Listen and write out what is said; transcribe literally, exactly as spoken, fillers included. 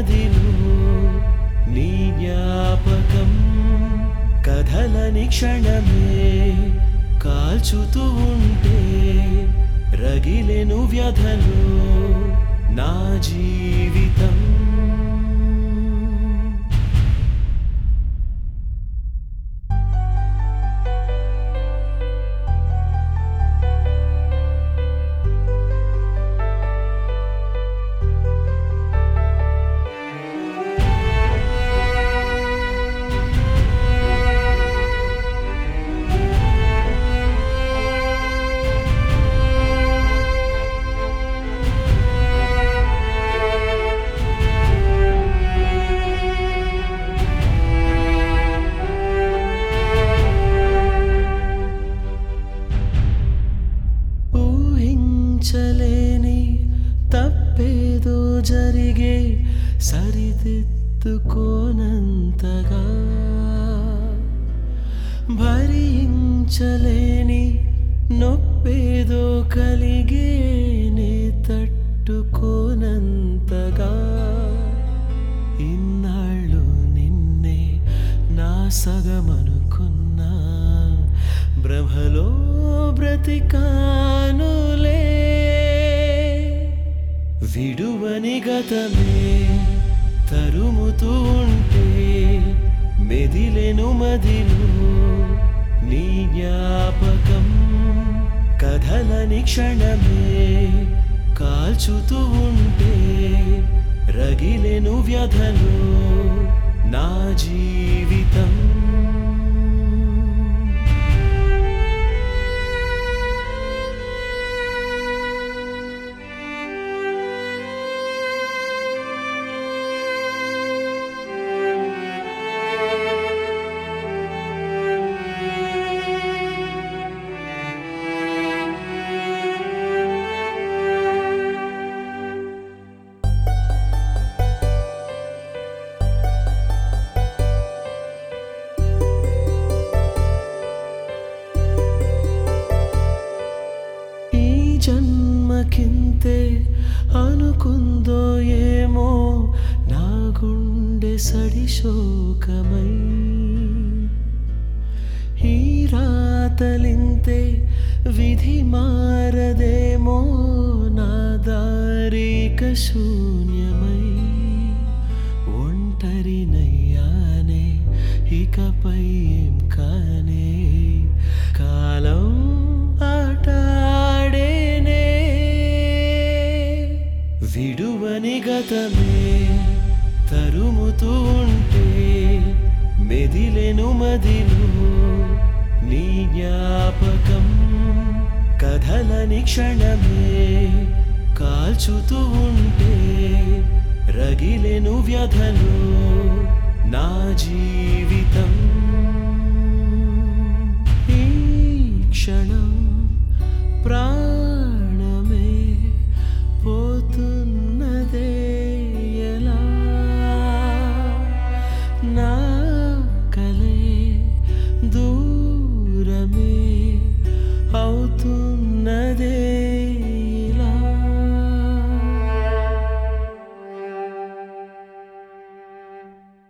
మదిలో నీ జ్ఞాపకం కథలని క్షణమే కాల్చుతూ ఉంటే రగిలెను వ్యధలో నా జీవితం. ఊహించలేని తప్పేదో జరిగే సరిదిద్దుకోనంతగా భరించలేని నొప్పేదో కలిగేనే తట్టుకోనంతగా ఇన్నాళ్ళు నిన్నే నా సగమనుకున్నా భ్రమలో బ్రతికానులే విడువని గతమే తరుముతూ ఉంటే మెదిలెను మదిలో నీ జ్ఞాపకం కథలని క్షణమే కాల్చుతూ ఉంటే రగిలెను వ్యధలో నా జీవితం. జన్మకింతే అనుకుందో ఏమో నా గుండె సడి శోకమై ఈ రాతలింతే విధి మారదేమో నా దారిక శూన్యమై ఒంటరినయ్యానే ఇకపై ఏం కానే కాలం ఆటాడేనే విడువని గతమే తరుముతూ ఉంటే మెదిలెను మదిలో నీ జ్ఞాపకం కథలని క్షణమే కాల్చుతూ ఉంటే రగిలెను వ్యధలో నా జీవితం. ఈ క్షణం ప్రా